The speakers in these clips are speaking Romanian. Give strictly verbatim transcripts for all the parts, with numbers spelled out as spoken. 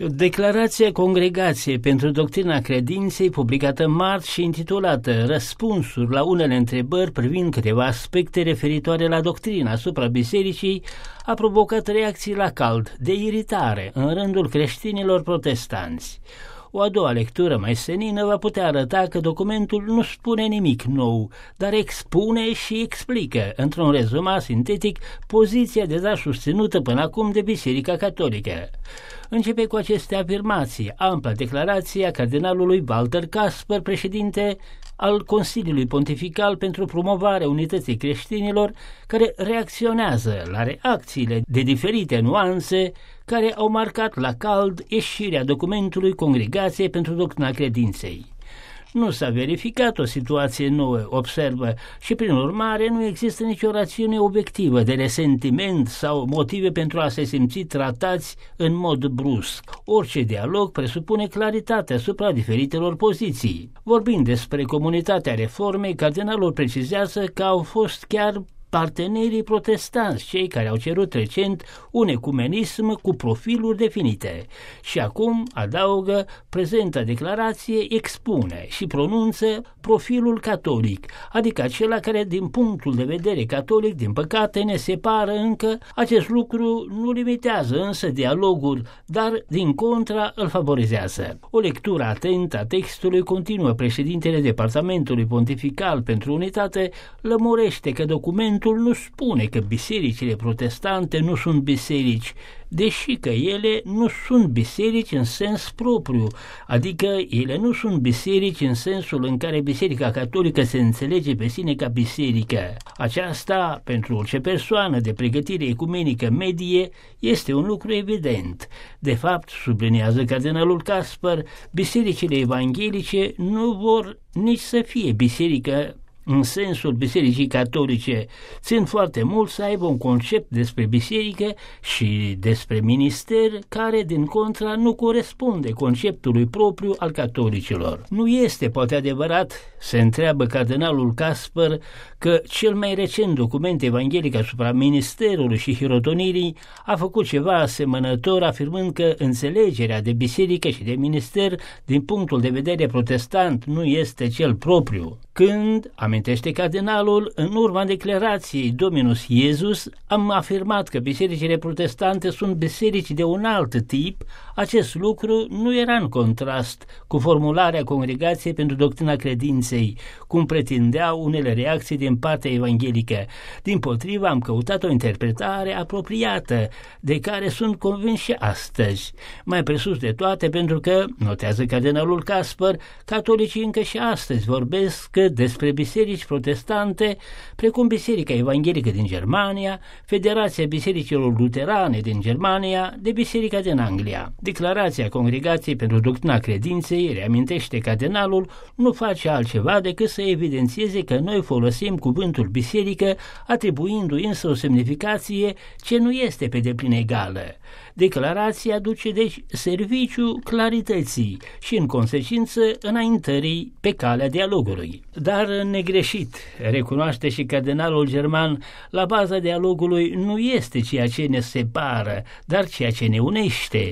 Declarația Congregației pentru Doctrina Credinței, publicată marți și intitulată Răspunsuri la unele întrebări privind câteva aspecte referitoare la doctrina asupra bisericii, a provocat reacții la cald, de iritare, în rândul creștinilor protestanți. O a doua lectură mai senină va putea arăta că documentul nu spune nimic nou, dar expune și explică, într-un rezumat sintetic, poziția deja susținută până acum de Biserica Catolică. Începe cu aceste afirmații, ampla declarație a cardinalului Walter Kasper, președinte al Consiliului Pontifical pentru promovarea unității creștinilor, care reacționează la reacțiile de diferite nuanțe care au marcat la cald ieșirea documentului Congregației pentru Doctrina Credinței. Nu s-a verificat o situație nouă, observă, și prin urmare nu există nicio rațiune obiectivă de resentiment sau motive pentru a se simți tratați în mod brusc. Orice dialog presupune claritate asupra diferitelor poziții. Vorbind despre comunitatea reformei, cardinalul precizează că au fost chiar partenerii protestanți, cei care au cerut recent un ecumenism cu profiluri definite. Și acum, adaugă, prezenta declarație expune și pronunță profilul catolic, adică acela care, din punctul de vedere catolic, din păcate, ne separă încă. Acest lucru nu limitează însă dialogul, dar, din contra, îl favorizează. O lectură atentă a textului continuă președintele Departamentului Pontifical pentru Unitate, lămurește că documentul nu spune că bisericile protestante nu sunt biserici, deși că ele nu sunt biserici în sens propriu, adică ele nu sunt biserici în sensul în care Biserica Catolică se înțelege pe sine ca biserică. Aceasta, pentru orice persoană de pregătire ecumenică medie, este un lucru evident. De fapt, subliniază cardinalul Kasper, bisericile evanghelice nu vor nici să fie biserică în sensul Bisericii Catolice, țin foarte mult să aibă un concept despre biserică și despre minister care, din contra, nu corespunde conceptului propriu al catolicilor. Nu este, poate adevărat, se întreabă cardinalul Kasper, că cel mai recent document evanghelic asupra ministerului și hirotonirii a făcut ceva asemănător, afirmând că înțelegerea de biserică și de minister din punctul de vedere protestant nu este cel propriu. Când, amintește cardinalul, în urma declarației Dominus Iesus, am afirmat că bisericile protestante sunt biserici de un alt tip, acest lucru nu era în contrast cu formularea Congregației pentru Doctrina Credinței, cum pretindeau unele reacții din partea evanghelică. Dimpotrivă, am căutat o interpretare apropiată, de care sunt convins și astăzi. Mai presus de toate, pentru că, notează cardinalul Kasper, catolicii încă și astăzi vorbesc despre biserici protestante, precum Biserica Evanghelică din Germania, Federația Bisericilor Luterane din Germania, de Biserica din Anglia. Declarația Congregației pentru Doctrina Credinței, reamintește cardinalul, nu face altceva decât să evidențieze că noi folosim cuvântul biserică, atribuindu-i însă o semnificație ce nu este pe deplin egală. Declarația aduce deci serviciu clarității și, în consecință, înaintării pe calea dialogului. Dar negreșit, recunoaște și cardinalul german, la baza dialogului nu este ceea ce ne separă, dar ceea ce ne unește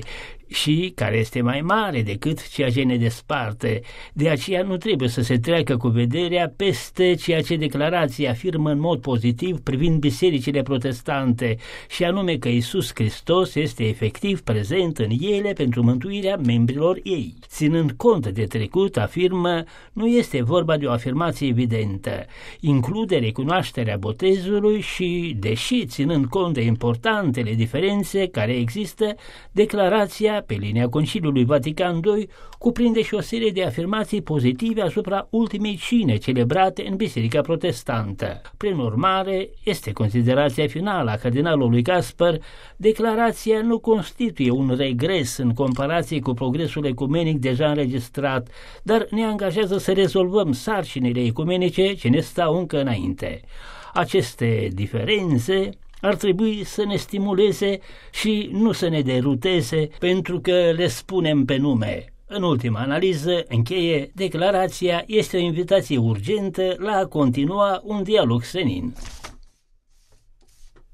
și care este mai mare decât ceea ce ne desparte. De aceea nu trebuie să se treacă cu vederea peste ceea ce declarația afirmă în mod pozitiv privind bisericile protestante, și anume că Iisus Hristos este efectiv prezent în ele pentru mântuirea membrilor ei. Ținând cont de trecut, afirmă, nu este vorba de o afirmație evidentă. Include recunoașterea botezului și, deși ținând cont de importantele diferențe care există, declarația pe linia Conciliului Vatican doi cuprinde și o serie de afirmații pozitive asupra ultimei cine celebrate în Biserica Protestantă. Prin urmare, este considerația finală a cardinalului Kasper, declarația nu constituie un regres în comparație cu progresul ecumenic deja înregistrat, dar ne angajează să rezolvăm sarcinile ecumenice ce ne stau încă înainte. Aceste diferențe ar trebui să ne stimuleze și nu să ne deruteze, pentru că le spunem pe nume. În ultima analiză, încheie, declarația este o invitație urgentă la a continua un dialog senin.